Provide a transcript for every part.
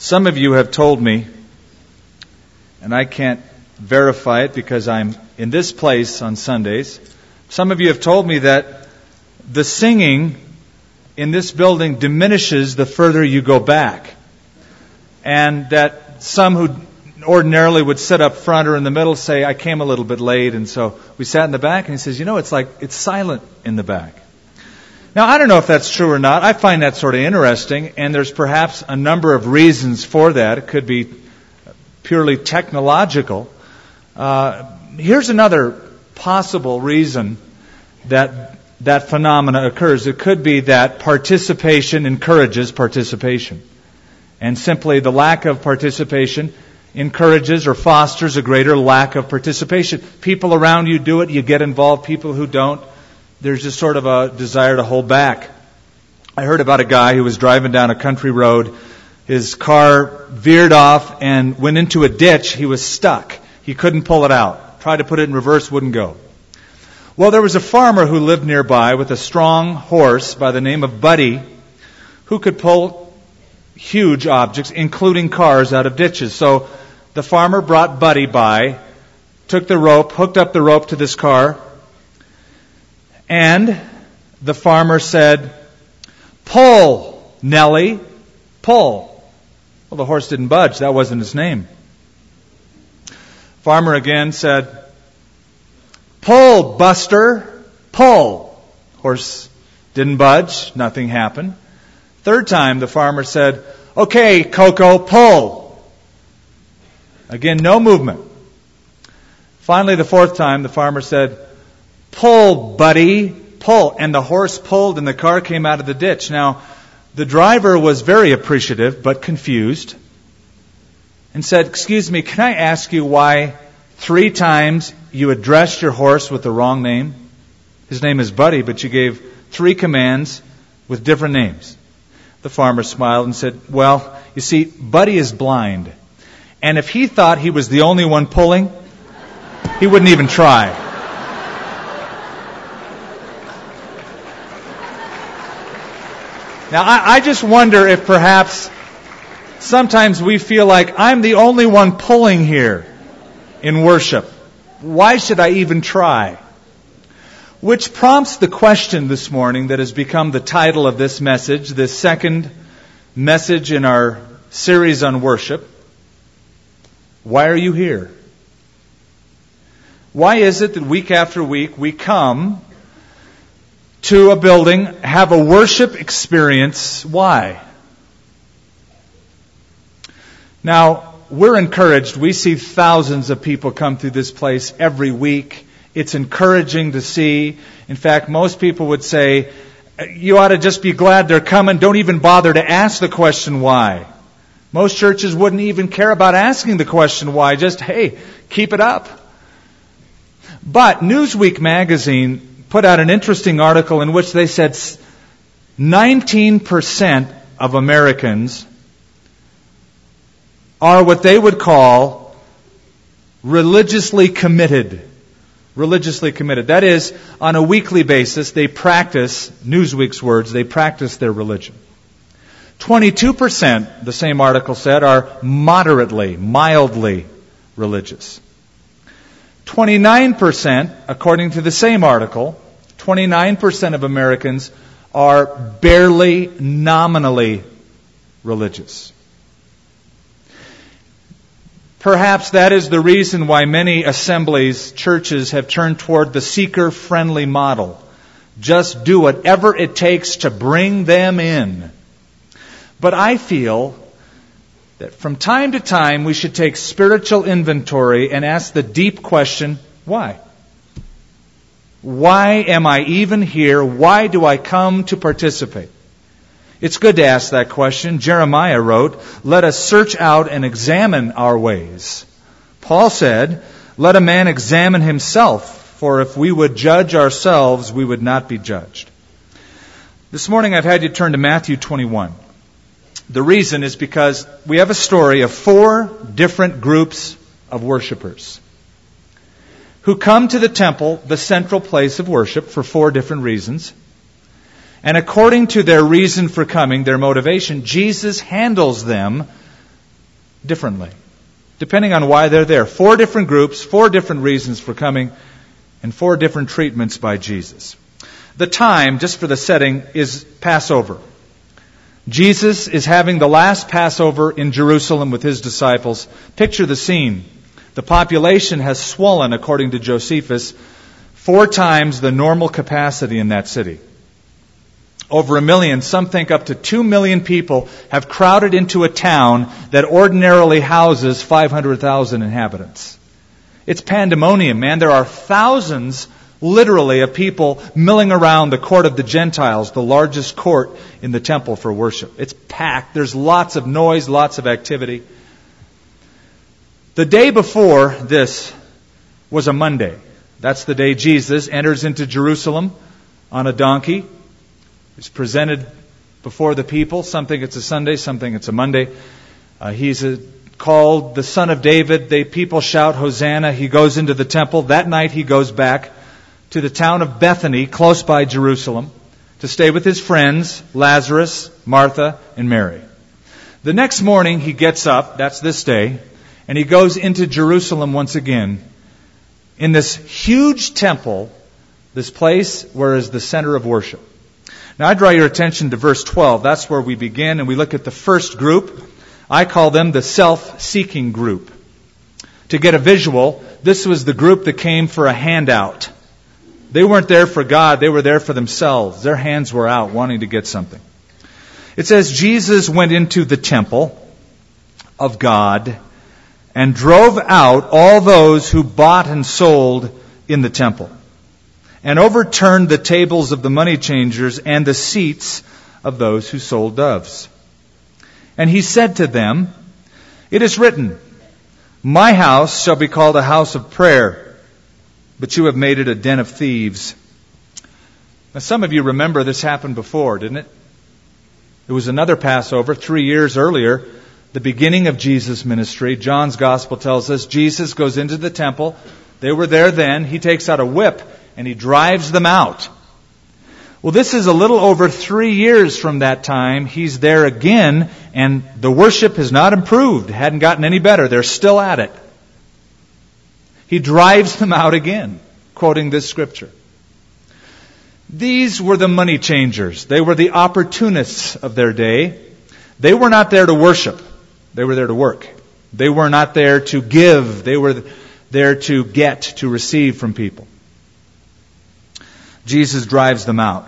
Some of you have told me, and I can't verify it because I'm in this place on Sundays, some of you have told me that the singing in this building diminishes the further you go back. And that some who ordinarily would sit up front or in the middle say, I came a little bit late, and so we sat in the back, and he says, it's silent in the back. Now, I don't know if that's true or not. I find that sort of interesting, and there's perhaps a number of reasons for that. It could be purely technological. Here's another possible reason that phenomena occurs. It could be that participation encourages participation. And simply the lack of participation encourages or fosters a greater lack of participation. People around you do it, you get involved. People who don't, there's just sort of a desire to hold back. I heard about a guy who was driving down a country road. His car veered off and went into a ditch. He was stuck. He couldn't pull it out. Tried to put it in reverse, wouldn't go. Well, there was a farmer who lived nearby with a strong horse by the name of Buddy, who could pull huge objects, including cars, out of ditches. So the farmer brought Buddy by, took the rope, hooked up the rope to this car, and the farmer said, "Pull, Nellie, pull." Well, the horse didn't budge. That wasn't his name. Farmer again said, "Pull, Buster, pull." Horse didn't budge. Nothing happened. Third time, the farmer said, "Okay, Coco, pull." Again, no movement. Finally, the fourth time, the farmer said, "Pull, Buddy, pull." And the horse pulled and the car came out of the ditch. Now, the driver was very appreciative but confused and said, "Excuse me, can I ask you why 3 times you addressed your horse with the wrong name? His name is Buddy, but you gave 3 commands with different names." The farmer smiled and said, "Well, you see, Buddy is blind. And if he thought he was the only one pulling, he wouldn't even try." Now, I just wonder if perhaps sometimes we feel like I'm the only one pulling here in worship. Why should I even try? Which prompts the question this morning that has become the title of this message, this second message in our series on worship. Why are you here? Why is it that week after week we come to a building, have a worship experience? Why? Now, we're encouraged. We see thousands of people come through this place every week. It's encouraging to see. In fact, most people would say, you ought to just be glad they're coming. Don't even bother to ask the question why. Most churches wouldn't even care about asking the question why. Just, hey, keep it up. But Newsweek magazine put out an interesting article in which they said 19% of Americans are what they would call religiously committed. Religiously committed. That is, on a weekly basis, they practice, Newsweek's words, they practice their religion. 22%, the same article said, are moderately, mildly religious. 29%, according to the same article, 29% of Americans are barely nominally religious. Perhaps that is the reason why many assemblies, churches have turned toward the seeker-friendly model. Just do whatever it takes to bring them in. But I feel that from time to time we should take spiritual inventory and ask the deep question, why? Why am I even here? Why do I come to participate? It's good to ask that question. Jeremiah wrote, "Let us search out and examine our ways." Paul said, "Let a man examine himself, for if we would judge ourselves, we would not be judged." This morning I've had you turn to Matthew 21. The reason is because we have a story of 4 different groups of worshipers who come to the temple, the central place of worship, for 4 different reasons. And according to their reason for coming, their motivation, Jesus handles them differently, depending on why they're there. 4 different groups, 4 different reasons for coming, and 4 different treatments by Jesus. The time, just for the setting, is Passover. Jesus is having the last Passover in Jerusalem with his disciples. Picture the scene. The population has swollen, according to Josephus, 4 times the normal capacity in that city. Over 1 million, some think up to 2 million people have crowded into a town that ordinarily houses 500,000 inhabitants. It's pandemonium, man. There are thousands, literally, of people milling around the court of the Gentiles, the largest court in the temple for worship. It's packed. There's lots of noise, lots of activity. The day before this was a Monday. That's the day Jesus enters into Jerusalem on a donkey. He's presented before the people. Some think it's a Sunday, some think it's a Monday. He's called the Son of David. The people shout, Hosanna. He goes into the temple. That night he goes back to the town of Bethany, close by Jerusalem, to stay with his friends, Lazarus, Martha, and Mary. The next morning he gets up, that's this day, and he goes into Jerusalem once again, in this huge temple, this place where is the center of worship. Now I draw your attention to verse 12. That's where we begin, and we look at the first group. I call them the self-seeking group. To get a visual, this was the group that came for a handout. They weren't there for God, they were there for themselves. Their hands were out, wanting to get something. It says, Jesus went into the temple of God and drove out all those who bought and sold in the temple, and overturned the tables of the money changers and the seats of those who sold doves. And he said to them, it is written, my house shall be called a house of prayer, but you have made it a den of thieves. Now some of you remember this happened before, didn't it? It was another Passover 3 years earlier, the beginning of Jesus' ministry. John's Gospel tells us Jesus goes into the temple. They were there then. He takes out a whip and he drives them out. Well, this is a little over 3 years from that time. He's there again, and the worship has not improved. It hadn't gotten any better. They're still at it. He drives them out again, quoting this scripture. These were the money changers. They were the opportunists of their day. They were not there to worship. They were there to work. They were not there to give. They were there to get, to receive from people. Jesus drives them out.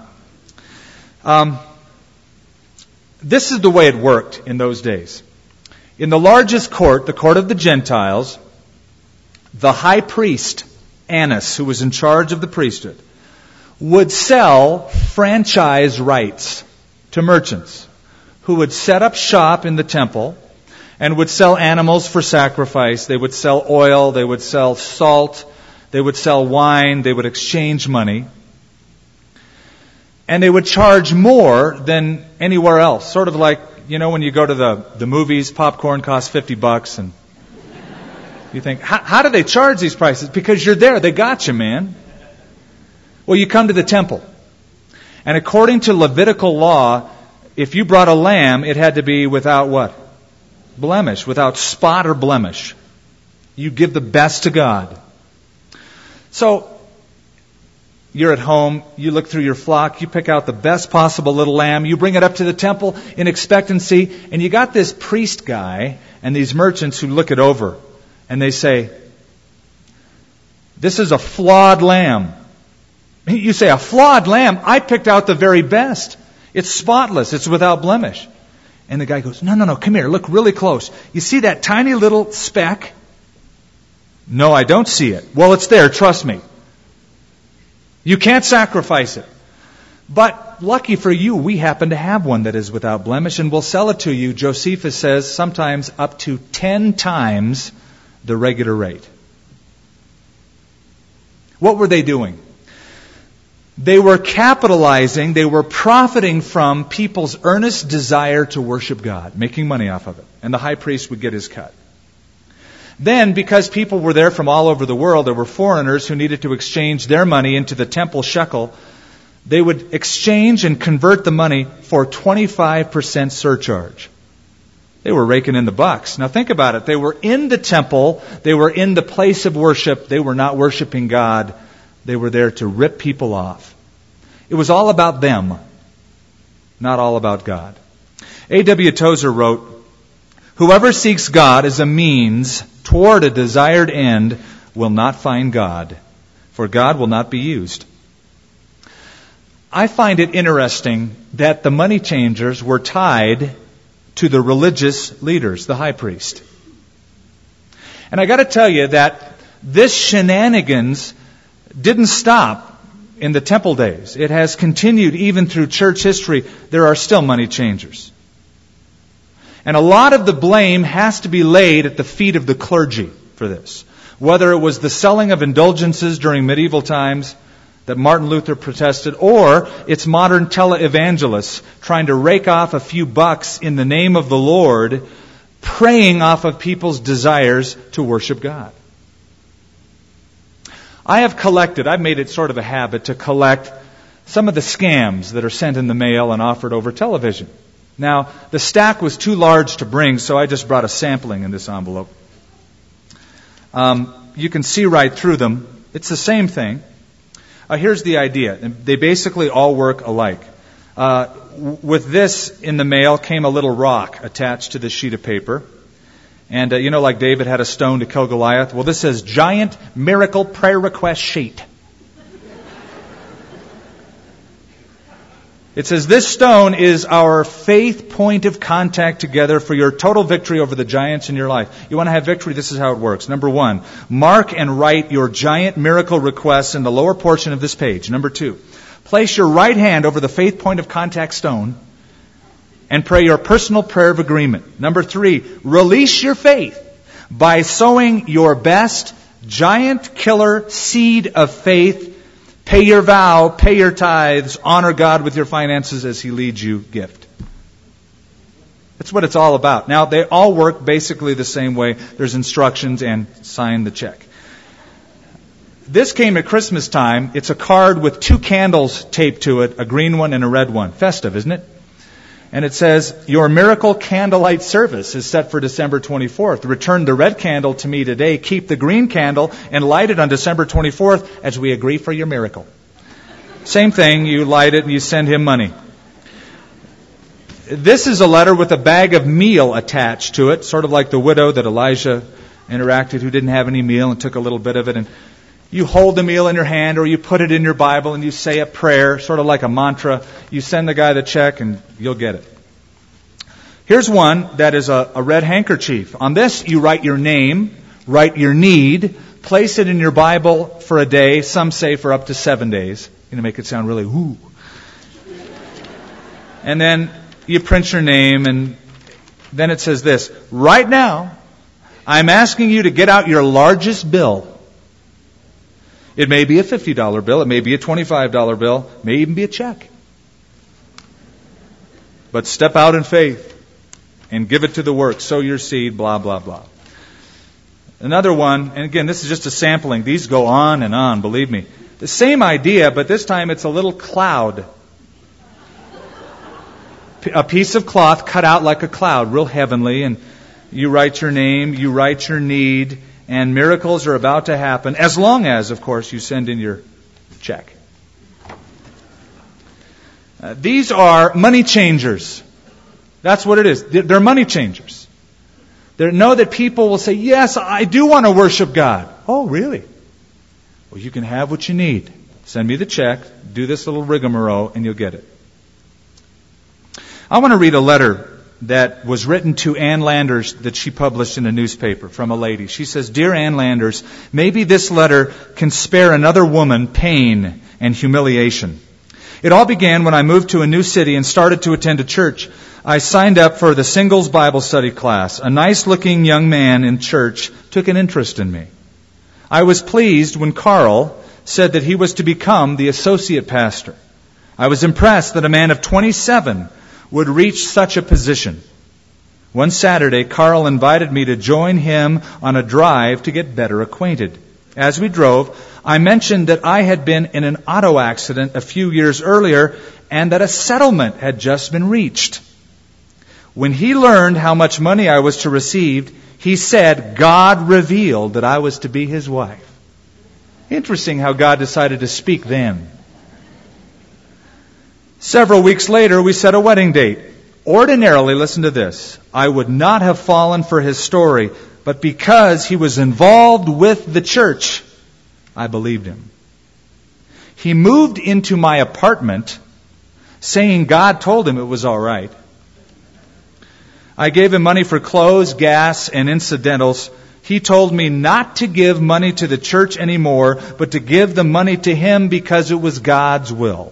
This is the way it worked in those days. In the largest court, the court of the Gentiles, the high priest, Annas, who was in charge of the priesthood, would sell franchise rights to merchants who would set up shop in the temple and would sell animals for sacrifice. They would sell oil, they would sell salt, they would sell wine, they would exchange money. And they would charge more than anywhere else. Sort of like, you know, when you go to the movies, popcorn costs $50 and you think, how do they charge these prices? Because you're there, they got you, man. Well, you come to the temple. And according to Levitical law, if you brought a lamb, it had to be without what? Blemish, without spot or blemish. You give the best to God. So, you're at home, you look through your flock, you pick out the best possible little lamb, you bring it up to the temple in expectancy, and you got this priest guy and these merchants who look it over, and they say, this is a flawed lamb. You say, a flawed lamb? I picked out the very best. It's spotless, it's without blemish. And the guy goes, no, come here, look really close. You see that tiny little speck? No, I don't see it. Well, it's there, trust me. You can't sacrifice it. But lucky for you, we happen to have one that is without blemish, and we'll sell it to you, Josephus says, sometimes up to 10 times the regular rate. What were they doing? They were capitalizing, they were profiting from people's earnest desire to worship God, making money off of it. And the high priest would get his cut. Then, because people were there from all over the world, there were foreigners who needed to exchange their money into the temple shekel. They would exchange and convert the money for 25% surcharge. They were raking in the bucks. Now think about it. They were in the temple. They were in the place of worship. They were not worshiping God. They were there to rip people off. It was all about them, not all about God. A.W. Tozer wrote, "Whoever seeks God as a means toward a desired end will not find God, for God will not be used." I find it interesting that the money changers were tied to the religious leaders, the high priest. And I got to tell you that this shenanigans didn't stop in the temple days. It has continued even through church history. There are still money changers. And a lot of the blame has to be laid at the feet of the clergy for this. Whether it was the selling of indulgences during medieval times that Martin Luther protested, or it's modern televangelists trying to rake off a few bucks in the name of the Lord, preying off of people's desires to worship God. I've made it sort of a habit to collect some of the scams that are sent in the mail and offered over television. Now, the stack was too large to bring, so I just brought a sampling in this envelope. You can see right through them. It's the same thing. Here's the idea. They basically all work alike. With this in the mail came a little rock attached to this sheet of paper. And like David had a stone to kill Goliath? Well, this says Giant Miracle Prayer Request Sheet. It says, this stone is our faith point of contact together for your total victory over the giants in your life. You want to have victory? This is how it works. Number 1, mark and write your giant miracle requests in the lower portion of this page. Number 2, place your right hand over the faith point of contact stone and pray your personal prayer of agreement. Number 3, release your faith by sowing your best giant killer seed of faith. Pay your vow, pay your tithes, honor God with your finances as He leads you, gift. That's what it's all about. Now, they all work basically the same way. There's instructions and sign the check. This came at Christmas time. It's a card with 2 candles taped to it, a green one and a red one. Festive, isn't it? And it says, your miracle candlelight service is set for December 24th. Return the red candle to me today. Keep the green candle and light it on December 24th as we agree for your miracle. Same thing, you light it and you send him money. This is a letter with a bag of meal attached to it, sort of like the widow that Elijah interacted who didn't have any meal and took a little bit of it. And you hold the meal in your hand or you put it in your Bible and you say a prayer, sort of like a mantra. You send the guy the check and you'll get it. Here's one that is a red handkerchief. On this, you write your name, write your need, place it in your Bible for a day. Some say for up to 7 days. You know, make it sound really woo. And then you print your name and then it says this, right now, I'm asking you to get out your largest bill. It may be a $50 bill. It may be a $25 bill. It may even be a check. But step out in faith and give it to the work. Sow your seed, blah, blah, blah. Another one, and again, this is just a sampling. These go on and on, believe me. The same idea, but this time it's a little cloud. A piece of cloth cut out like a cloud, real heavenly, and you write your name, you write your need, and miracles are about to happen, as long as, of course, you send in your check. These are money changers. That's what it is. They're money changers. They know that people will say, yes, I do want to worship God. Oh, really? Well, you can have what you need. Send me the check, do this little rigmarole, and you'll get it. I want to read a letter that was written to Ann Landers that she published in a newspaper from a lady. She says, Dear Ann Landers, maybe this letter can spare another woman pain and humiliation. It all began when I moved to a new city and started to attend a church. I signed up for the singles Bible study class. A nice-looking young man in church took an interest in me. I was pleased when Carl said that he was to become the associate pastor. I was impressed that a man of 27 would reach such a position. One Saturday, Carl invited me to join him on a drive to get better acquainted. As we drove, I mentioned that I had been in an auto accident a few years earlier and that a settlement had just been reached. When he learned how much money I was to receive, he said God revealed that I was to be his wife. Interesting how God decided to speak then. Several weeks later, we set a wedding date. Ordinarily, listen to this, I would not have fallen for his story, but because he was involved with the church, I believed him. He moved into my apartment saying God told him it was all right. I gave him money for clothes, gas, and incidentals. He told me not to give money to the church anymore, but to give the money to him because it was God's will.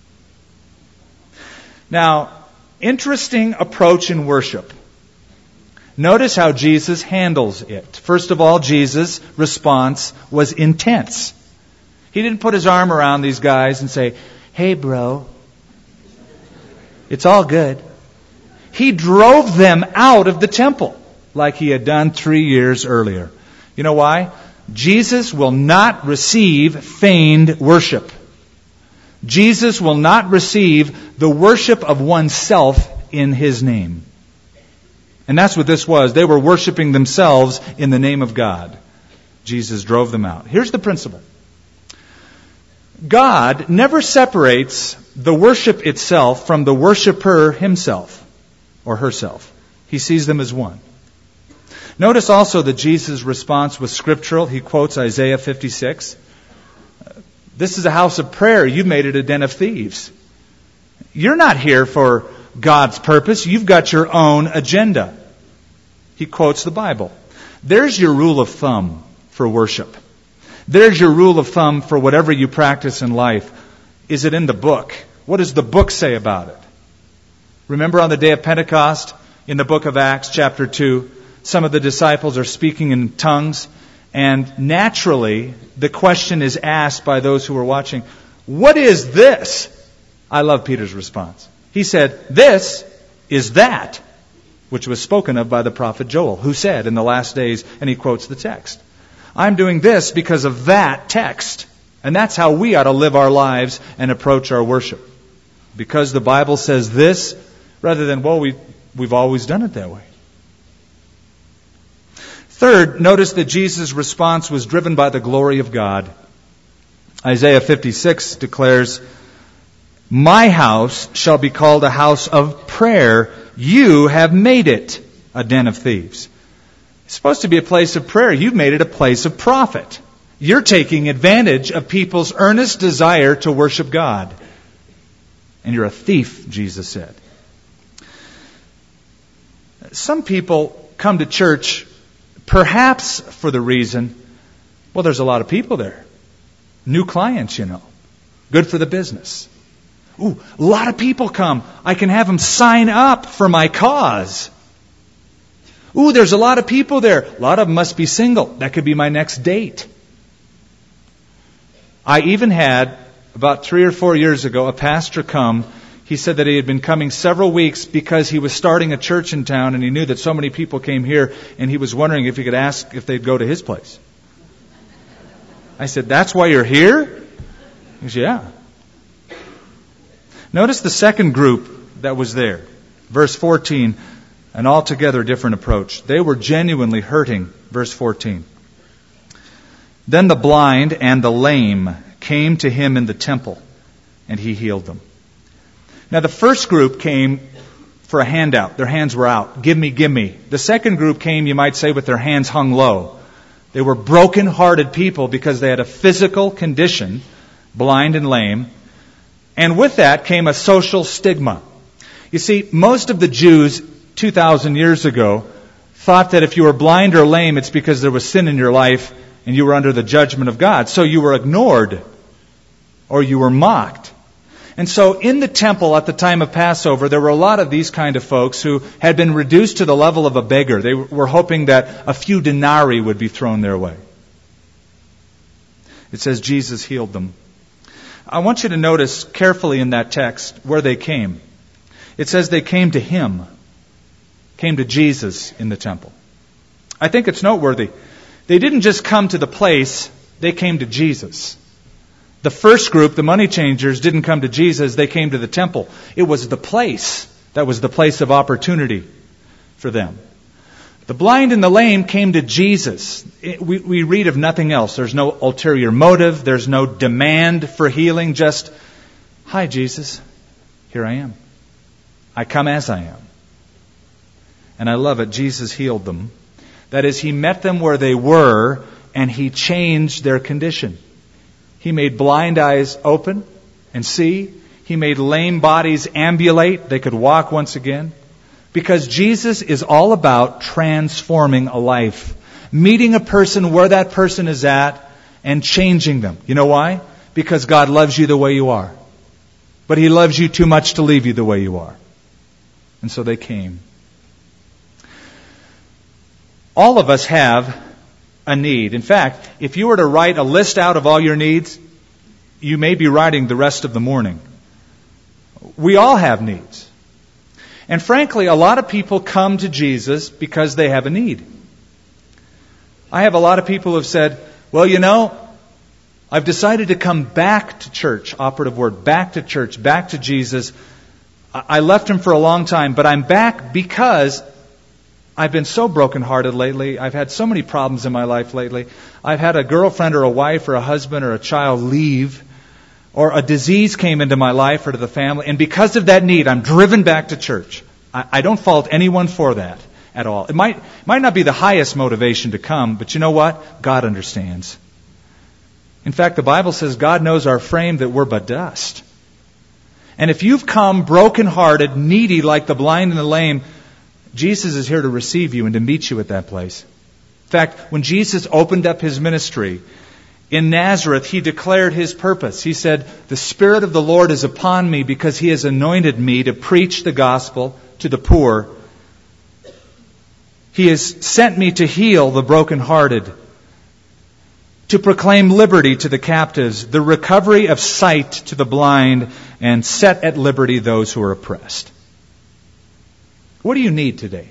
Now, interesting approach in worship. Notice how Jesus handles it. First of all, Jesus' response was intense. He didn't put his arm around these guys and say, "Hey, bro, it's all good." He drove them out of the temple like he had done 3 years earlier. You know why? Jesus will not receive feigned worship. Jesus will not receive the worship of oneself in his name. And that's what this was. They were worshiping themselves in the name of God. Jesus drove them out. Here's the principle. God never separates the worship itself from the worshiper himself or herself. He sees them as one. Notice also that Jesus' response was scriptural. He quotes Isaiah 56. This is a house of prayer. You made it a den of thieves. You're not here for God's purpose. You've got your own agenda. He quotes the Bible. There's your rule of thumb for worship. There's your rule of thumb for whatever you practice in life. Is it in the book? What does the book say about it? Remember on the day of Pentecost, in the book of Acts, chapter 2, some of the disciples are speaking in tongues, and naturally, the question is asked by those who are watching, what is this? I love Peter's response. He said, this is that which was spoken of by the prophet Joel, who said in the last days, and he quotes the text. I'm doing this because of that text. And that's how we ought to live our lives and approach our worship. Because the Bible says this, rather than, well, we've always done it that way. Third, notice that Jesus' response was driven by the glory of God. Isaiah 56 declares, my house shall be called a house of prayer. You have made it a den of thieves. It's supposed to be a place of prayer. You've made it a place of profit. You're taking advantage of people's earnest desire to worship God. And you're a thief, Jesus said. Some people come to church perhaps for the reason, well, there's a lot of people there. New clients, you know. Good for the business. Ooh, a lot of people come. I can have them sign up for my cause. Ooh, there's a lot of people there. A lot of them must be single. That could be my next date. I even had, about 3 or 4 years ago, a pastor come. He said that he had been coming several weeks because he was starting a church in town and he knew that so many people came here and he was wondering if he could ask if they'd go to his place. I said, that's why you're here? He said, yeah. Notice the second group that was there. Verse 14, an altogether different approach. They were genuinely hurting. Verse 14. Then the blind and the lame came to him in the temple, and he healed them. Now the first group came for a handout. Their hands were out. Give me, give me. The second group came, you might say, with their hands hung low. They were broken-hearted people because they had a physical condition, blind and lame. And with that came a social stigma. You see, most of the Jews 2,000 years ago thought that if you were blind or lame, it's because there was sin in your life and you were under the judgment of God. So you were ignored or you were mocked. And so in the temple at the time of Passover, there were a lot of these kind of folks who had been reduced to the level of a beggar. They were hoping that a few denarii would be thrown their way. It says Jesus healed them. I want you to notice carefully in that text where they came. It says they came to Him, came to Jesus in the temple. I think it's noteworthy. They didn't just come to the place, they came to Jesus. The first group, the money changers, didn't come to Jesus, they came to the temple. It was the place That was the place of opportunity for them. The blind and the lame came to Jesus. We read of nothing else. There's no ulterior motive. There's no demand for healing. Just, "Hi, Jesus. Here I am. I come as I am." And I love it. Jesus healed them. That is, He met them where they were, and He changed their condition. He made blind eyes open and see. He made lame bodies ambulate. They could walk once again. Because Jesus is all about transforming a life. Meeting a person where that person is at and changing them. You know why? Because God loves you the way you are. But He loves you too much to leave you the way you are. And so they came. All of us have a need. In fact, if you were to write a list out of all your needs, you may be writing the rest of the morning. We all have needs. And frankly, a lot of people come to Jesus because they have a need. I have a lot of people who have said, "Well, you know, I've decided to come back to church," operative word, back to church, back to Jesus. I left Him for a long time, but I'm back because I've been so brokenhearted lately. I've had so many problems in my life lately. I've had a girlfriend or a wife or a husband or a child leave, or a disease came into my life or to the family, and because of that need, I'm driven back to church. I don't fault anyone for that at all. It might not be the highest motivation to come, but you know what? God understands. In fact, the Bible says God knows our frame, that we're but dust. And if you've come brokenhearted, needy like the blind and the lame, Jesus is here to receive you and to meet you at that place. In fact, when Jesus opened up His ministry in Nazareth, He declared His purpose. He said, "The Spirit of the Lord is upon me because He has anointed me to preach the gospel to the poor. He has sent me to heal the brokenhearted, to proclaim liberty to the captives, the recovery of sight to the blind, and set at liberty those who are oppressed." What do you need today?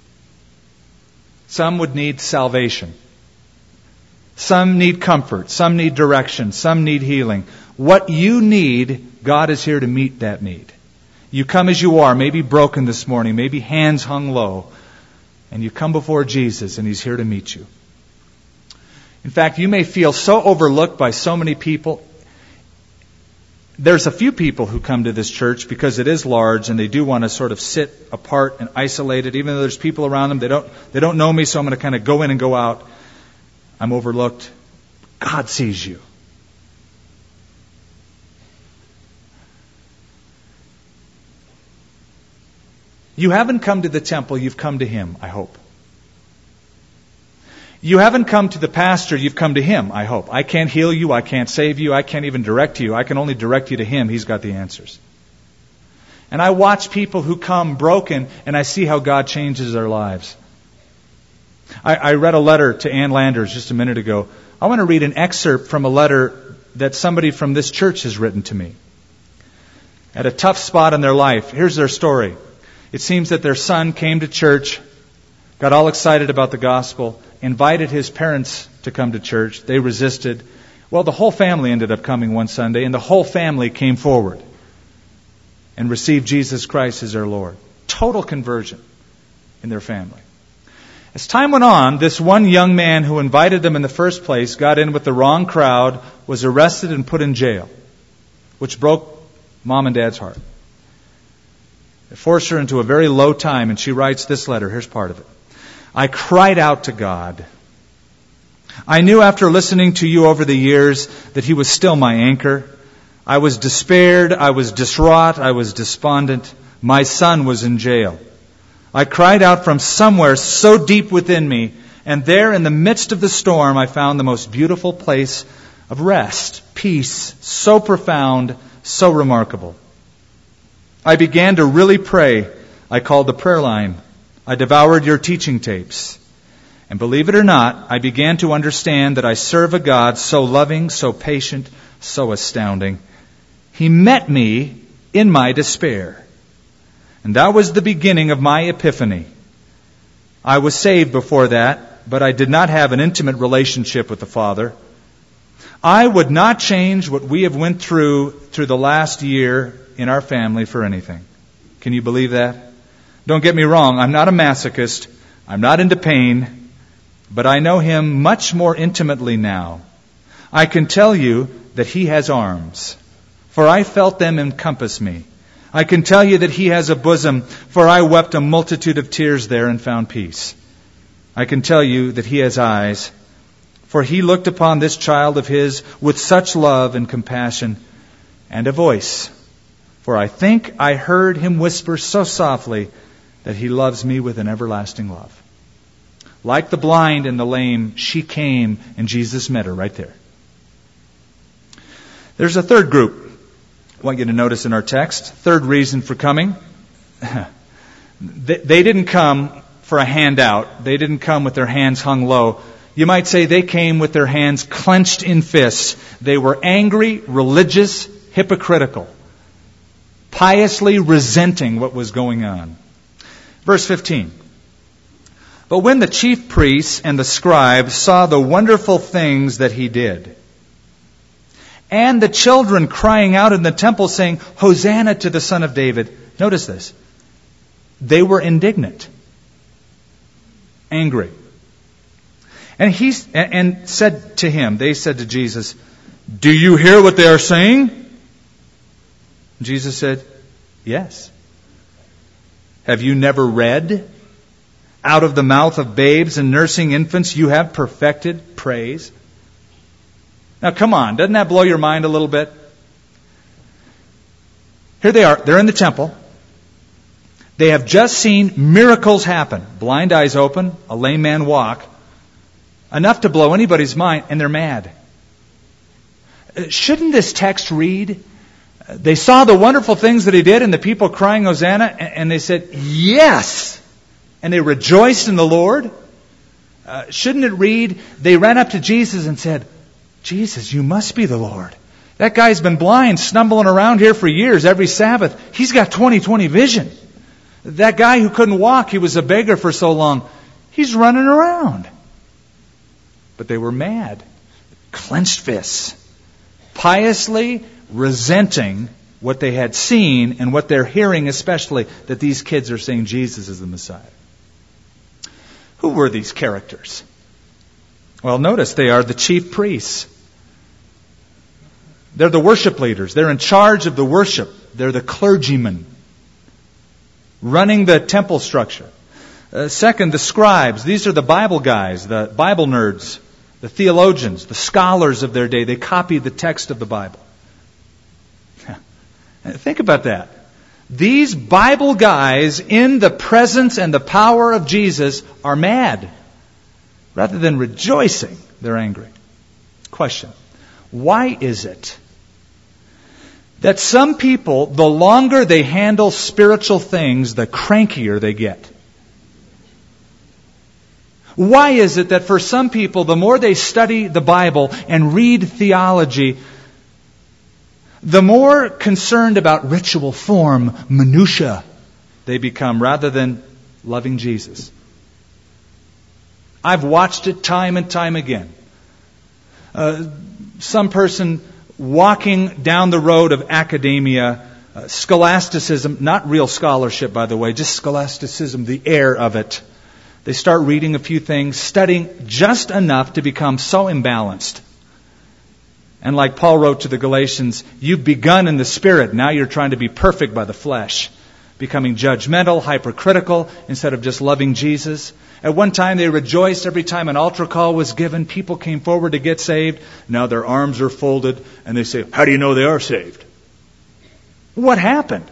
Some would need salvation. Some need comfort. Some need direction. Some need healing. What you need, God is here to meet that need. You come as you are, maybe broken this morning, maybe hands hung low, and you come before Jesus and He's here to meet you. In fact, you may feel so overlooked by so many people. There's a few people who come to this church because it is large and they do want to sort of sit apart and isolated. Even though there's people around them, they don't know me, so I'm going to kind of go in and go out. I'm overlooked. God sees you. You haven't come to the temple, you've come to Him, I hope. You haven't come to the pastor, you've come to Him, I hope. I can't heal you, I can't save you, I can't even direct you. I can only direct you to Him. He's got the answers. And I watch people who come broken, and I see how God changes their lives. I read a letter to Ann Landers just a minute ago. I want to read an excerpt from a letter that somebody from this church has written to me. At a tough spot in their life, here's their story. It seems that their son came to church, got all excited about the gospel, invited his parents to come to church. They resisted. Well, the whole family ended up coming one Sunday, and the whole family came forward and received Jesus Christ as their Lord. Total conversion in their family. As time went on, this one young man who invited them in the first place got in with the wrong crowd, was arrested and put in jail, which broke Mom and Dad's heart. It forced her into a very low time, and she writes this letter. Here's part of it. "I cried out to God. I knew after listening to you over the years that He was still my anchor. I was despaired, I was distraught, I was despondent. My son was in jail. I cried out from somewhere so deep within me, and there in the midst of the storm I found the most beautiful place of rest, peace, so profound, so remarkable. I began to really pray. I called the prayer line. I devoured your teaching tapes. And believe it or not, I began to understand that I serve a God so loving, so patient, so astounding. He met me in my despair. And that was the beginning of my epiphany. I was saved before that, but I did not have an intimate relationship with the Father. I would not change what we have went through the last year in our family for anything. Can you believe that? Don't get me wrong, I'm not a masochist. I'm not into pain. But I know Him much more intimately now. I can tell you that He has arms, for I felt them encompass me. I can tell you that He has a bosom, for I wept a multitude of tears there and found peace. I can tell you that He has eyes, for He looked upon this child of His with such love and compassion, and a voice, for I think I heard Him whisper so softly that He loves me with an everlasting love. Like the blind and the lame, she came and Jesus met her right there. There's a third group I want you to notice in our text. Third reason for coming. They didn't come for a handout. They didn't come with their hands hung low. You might say they came with their hands clenched in fists. They were angry, religious, hypocritical, piously resenting what was going on. Verse 15. But when the chief priests and the scribes saw the wonderful things that He did, and the children crying out in the temple saying, Hosanna to the Son of David. Notice this. They were indignant. Angry. And said to Him, they said to Jesus, do you hear what they are saying? Jesus said, yes. Have you never read? Out of the mouth of babes and nursing infants you have perfected praise. Now come on, doesn't that blow your mind a little bit? Here they are, they're in the temple. They have just seen miracles happen. Blind eyes open, a lame man walk. Enough to blow anybody's mind, and they're mad. Shouldn't this text read, they saw the wonderful things that He did and the people crying Hosanna, and they said, yes! And they rejoiced in the Lord? Shouldn't it read, they ran up to Jesus and said, Jesus, you must be the Lord. That guy's been blind, stumbling around here for years, every Sabbath. He's got 20/20 vision. That guy who couldn't walk, he was a beggar for so long, he's running around. But they were mad. Clenched fists. Piously resenting what they had seen and what they're hearing, especially that these kids are saying Jesus is the Messiah. Who were these characters? Well, notice they are the chief priests. They're the worship leaders. They're in charge of the worship. They're the clergymen running the temple structure. Second, the scribes. These are the Bible guys, the Bible nerds, the theologians, the scholars of their day. They copied the text of the Bible. Think about that. These Bible guys in the presence and the power of Jesus are mad. Rather than rejoicing, they're angry. Question. Why is it that some people, the longer they handle spiritual things, the crankier they get? Why is it that for some people, the more they study the Bible and read theology, the more concerned about ritual form, minutia, they become rather than loving Jesus? I've watched it time and time again. Some person walking down the road of academia, scholasticism, not real scholarship, by the way, just scholasticism, the air of it. They start reading a few things, studying just enough to become so imbalanced. And like Paul wrote to the Galatians, you've begun in the Spirit, now you're trying to be perfect by the flesh. Becoming judgmental, hypercritical, instead of just loving Jesus. At one time they rejoiced every time an altar call was given. People came forward to get saved. Now their arms are folded and they say, how do you know they are saved? What happened?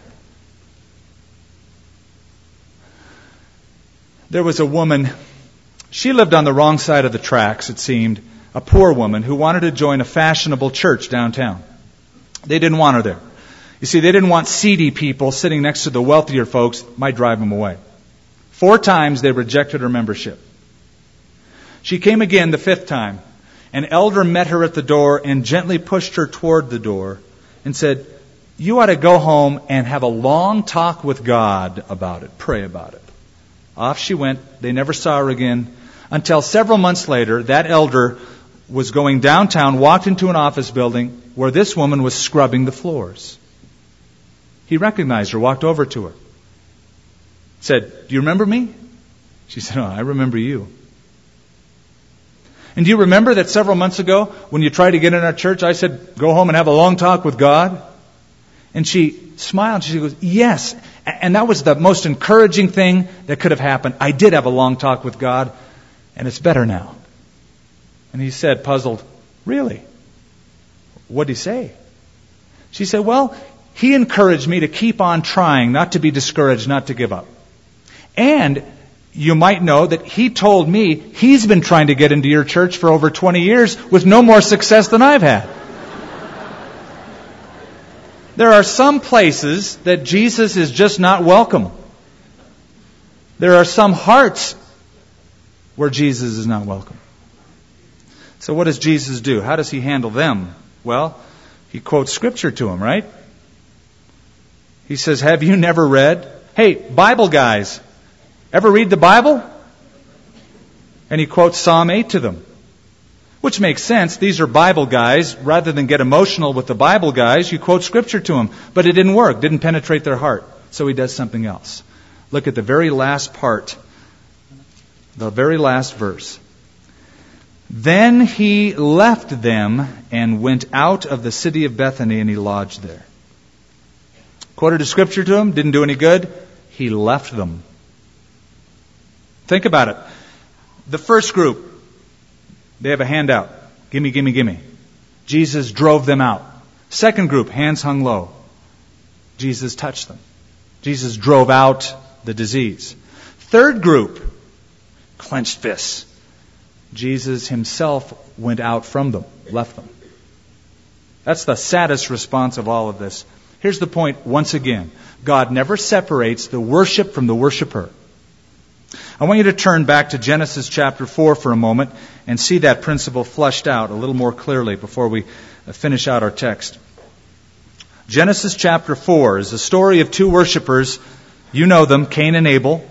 There was a woman, she lived on the wrong side of the tracks, it seemed. A poor woman who wanted to join a fashionable church downtown. They didn't want her there. You see, they didn't want seedy people sitting next to the wealthier folks. Might drive them away. 4 times they rejected her membership. She came again the 5th time. An elder met her at the door and gently pushed her toward the door and said, you ought to go home and have a long talk with God about it. Pray about it. Off she went. They never saw her again until several months later, that elder was going downtown, walked into an office building where this woman was scrubbing the floors. He recognized her, walked over to her. Said, "Do you remember me?" She said, "Oh, I remember you." "And do you remember that several months ago when you tried to get in our church, I said, go home and have a long talk with God?" And she smiled. She goes, "Yes. And that was the most encouraging thing that could have happened. I did have a long talk with God, and it's better now." And he said, puzzled, "Really? What did he say?" She said, "Well, he encouraged me to keep on trying, not to be discouraged, not to give up. And you might know that he told me he's been trying to get into your church for over 20 years with no more success than I've had." There are some places that Jesus is just not welcome. There are some hearts where Jesus is not welcome. So what does Jesus do? How does he handle them? Well, he quotes Scripture to them, right? He says, "Have you never read?" Hey, Bible guys, ever read the Bible? And he quotes Psalm 8 to them. Which makes sense. These are Bible guys. Rather than get emotional with the Bible guys, you quote Scripture to them. But it didn't work. Didn't penetrate their heart. So he does something else. Look at the very last part. The very last verse. "Then he left them and went out of the city of Bethany, and he lodged there." Quoted a Scripture to them. Didn't do any good. He left them. Think about it. The first group, they have a handout. Gimme, gimme, gimme. Jesus drove them out. Second group, hands hung low. Jesus touched them. Jesus drove out the disease. Third group, clenched fists. Jesus himself went out from them, left them. That's the saddest response of all of this. Here's the point once again. God never separates the worship from the worshiper. I want you to turn back to Genesis chapter 4 for a moment and see that principle fleshed out a little more clearly before we finish out our text. Genesis chapter 4 is the story of two worshipers. You know them, Cain and Abel.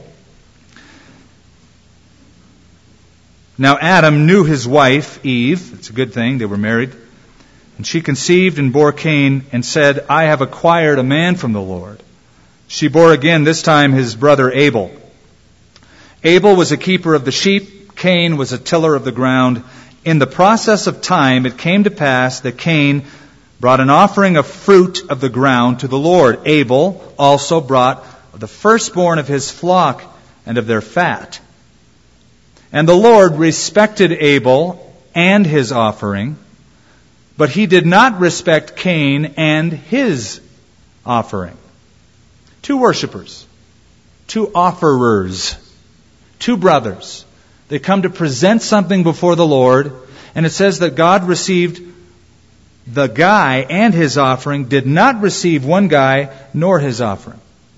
Now Adam knew his wife, Eve. It's a good thing, they were married. And she conceived and bore Cain and said, "I have acquired a man from the Lord." She bore again, this time his brother Abel. Abel was a keeper of the sheep. Cain was a tiller of the ground. In the process of time, it came to pass that Cain brought an offering of fruit of the ground to the Lord. Abel also brought the firstborn of his flock and of their fat. And the Lord respected Abel and his offering, but he did not respect Cain and his offering. Two worshipers, two offerers, two brothers. They come to present something before the Lord, and it says that God received the guy and his offering, did not receive one guy nor his offering.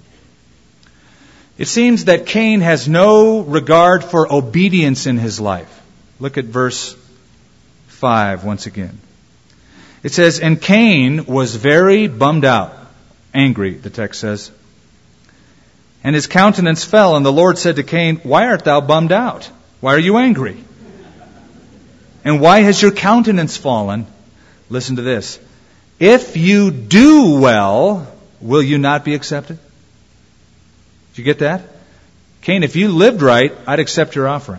It seems that Cain has no regard for obedience in his life. Look at verse 5 once again. It says, "And Cain was very bummed out," angry, the text says. "And his countenance fell, and the Lord said to Cain, 'Why art thou bummed out? Why are you angry? And why has your countenance fallen?' Listen to this. 'If you do well, will you not be accepted?'" Did you get that? Cain, if you lived right, I'd accept your offering.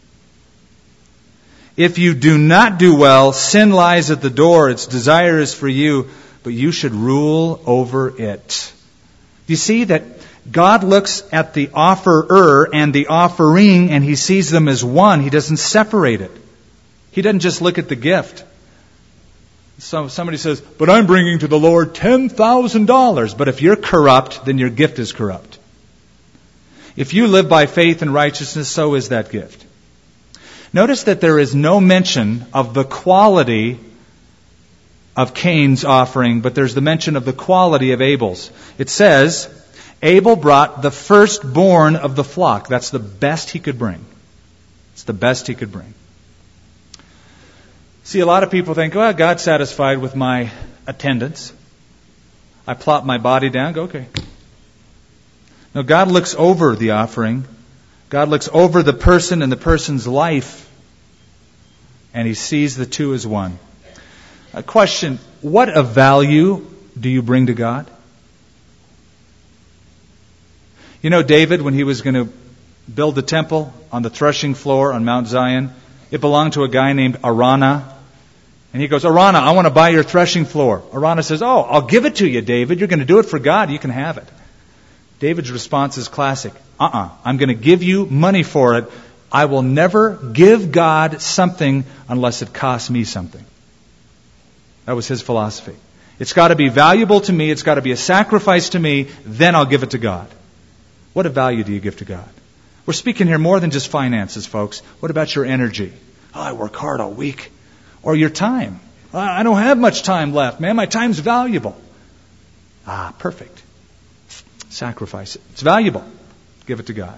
"If you do not do well, sin lies at the door. Its desire is for you, but you should rule over it." Do you see that God looks at the offerer and the offering, and He sees them as one. He doesn't separate it. He doesn't just look at the gift. So somebody says, "But I'm bringing to the Lord $10,000. But if you're corrupt, then your gift is corrupt. If you live by faith and righteousness, so is that gift. Notice that there is no mention of the quality of Cain's offering, but there's the mention of the quality of Abel's. It says, Abel brought the firstborn of the flock. That's the best he could bring. It's the best he could bring. See, a lot of people think, well, God's satisfied with my attendance. I plop my body down, go, okay. No, God looks over the offering. God looks over the person and the person's life, and He sees the two as one. A question, what of value do you bring to God? You know David, when he was going to build the temple on the threshing floor on Mount Zion, it belonged to a guy named Araunah. And he goes, Araunah, I want to buy your threshing floor. Araunah says, oh, I'll give it to you, David. You're going to do it for God. You can have it. David's response is classic. I'm going to give you money for it. I will never give God something unless it costs me something. That was his philosophy. It's got to be valuable to me. It's got to be a sacrifice to me. Then I'll give it to God. What value do you give to God? We're speaking here more than just finances, folks. What about your energy? Oh, I work hard all week. Or your time. I don't have much time left, man. My time's valuable. Perfect. Sacrifice it. It's valuable. Give it to God.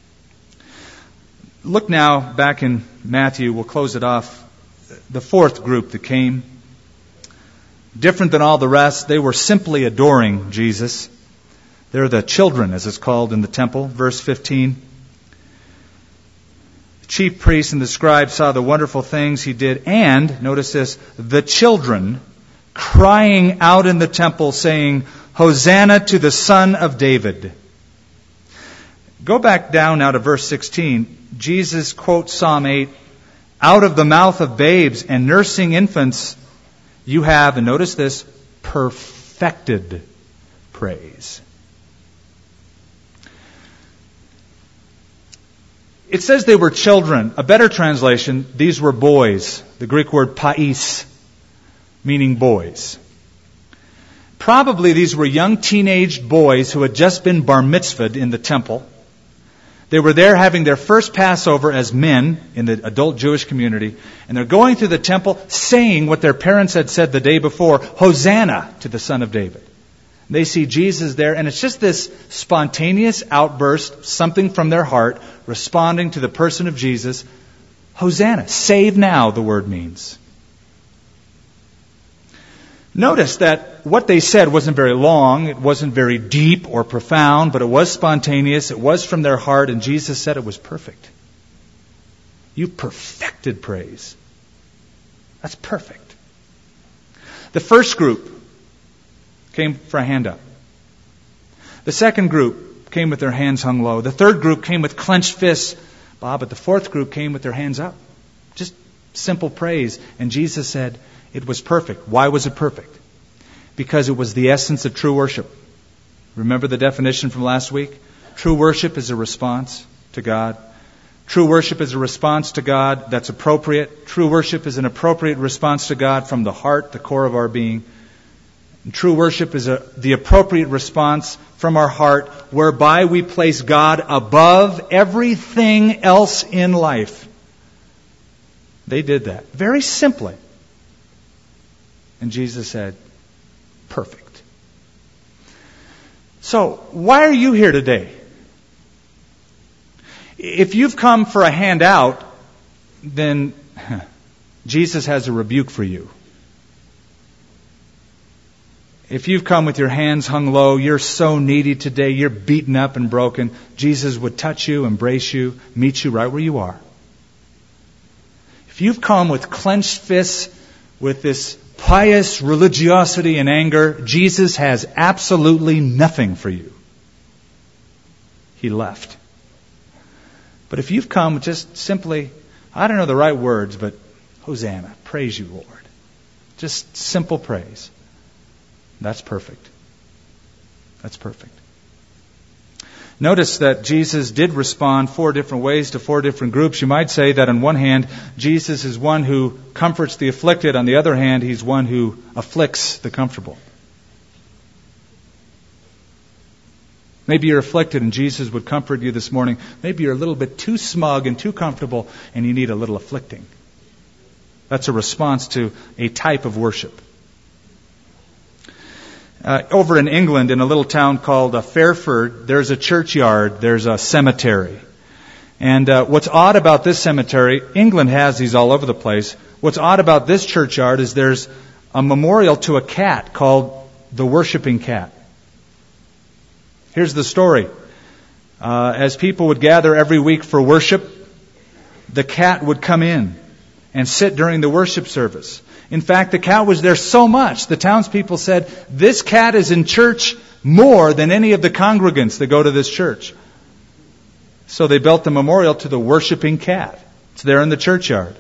Look now back in Matthew. We'll close it off. The fourth group that came. Different than all the rest. They were simply adoring Jesus. They're the children, as it's called in the temple. Verse 15. The chief priests and the scribes saw the wonderful things he did. And, notice this, the children crying out in the temple saying, Hosanna to the Son of David. Go back down now to verse 16. Jesus quotes Psalm 8. Out of the mouth of babes and nursing infants, you have, and notice this, perfected praise. It says they were children. A better translation, these were boys. The Greek word pais, meaning boys. Probably these were young teenage boys who had just been bar mitzvahed in the temple. They were there having their first Passover as men in the adult Jewish community. And they're going through the temple saying what their parents had said the day before, Hosanna to the Son of David. They see Jesus there, and it's just this spontaneous outburst, something from their heart, responding to the person of Jesus. Hosanna, save now, the word means. Notice that what they said wasn't very long, it wasn't very deep or profound, but it was spontaneous, it was from their heart, and Jesus said it was perfect. You perfected praise. That's perfect. The first group came for a hand up. The second group came with their hands hung low. The third group came with clenched fists. But the fourth group came with their hands up. Just simple praise. And Jesus said it was perfect. Why was it perfect? Because it was the essence of true worship. Remember the definition from last week? True worship is a response to God. True worship is a response to God that's appropriate. True worship is an appropriate response to God from the heart, the core of our being. And true worship is the appropriate response from our heart, whereby we place God above everything else in life. They did that very simply. And Jesus said, perfect. So, why are you here today? If you've come for a handout, then Jesus has a rebuke for you. If you've come with your hands hung low, you're so needy today, you're beaten up and broken, Jesus would touch you, embrace you, meet you right where you are. If you've come with clenched fists, with this pious religiosity and anger, Jesus has absolutely nothing for you. He left. But if you've come just simply, I don't know the right words, but Hosanna, praise you, Lord. Just simple praise. That's perfect. That's perfect. Notice that Jesus did respond 4 different ways to 4 different groups. You might say that on one hand, Jesus is one who comforts the afflicted. On the other hand, He's one who afflicts the comfortable. Maybe you're afflicted and Jesus would comfort you this morning. Maybe you're a little bit too smug and too comfortable and you need a little afflicting. That's a response to a type of worship. Over in England, in a little town called Fairford, there's a churchyard, there's a cemetery. And what's odd about this cemetery, England has these all over the place. What's odd about this churchyard is there's a memorial to a cat called the Worshipping Cat. Here's the story. As people would gather every week for worship, the cat would come in and sit during the worship service. In fact, the cat was there so much, the townspeople said, this cat is in church more than any of the congregants that go to this church. So they built the memorial to the worshiping cat. It's there in the churchyard.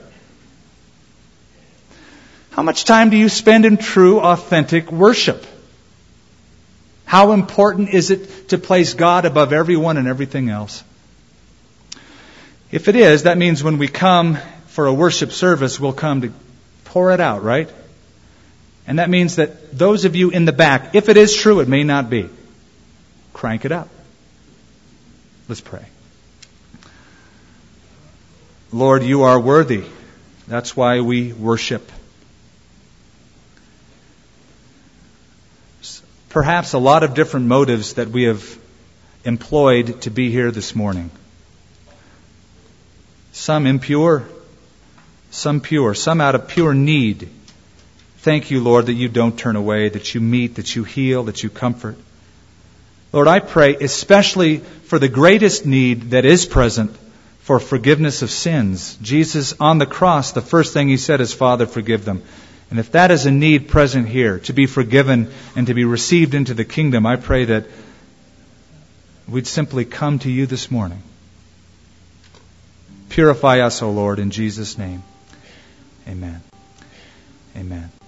How much time do you spend in true, authentic worship? How important is it to place God above everyone and everything else? If it is, that means when we come for a worship service, we'll come to pour it out, right? And that means that those of you in the back, if it is true, it may not be, crank it up. Let's pray. Lord, you are worthy. That's why we worship. Perhaps a lot of different motives that we have employed to be here this morning. Some impure, some pure, some out of pure need. Thank you, Lord, that you don't turn away, that you meet, that you heal, that you comfort. Lord, I pray especially for the greatest need that is present, for forgiveness of sins. Jesus, on the cross, the first thing He said is, Father, forgive them. And if that is a need present here, to be forgiven and to be received into the kingdom, I pray that we'd simply come to you this morning. Purify us, O Lord, in Jesus' name. Amen. Amen.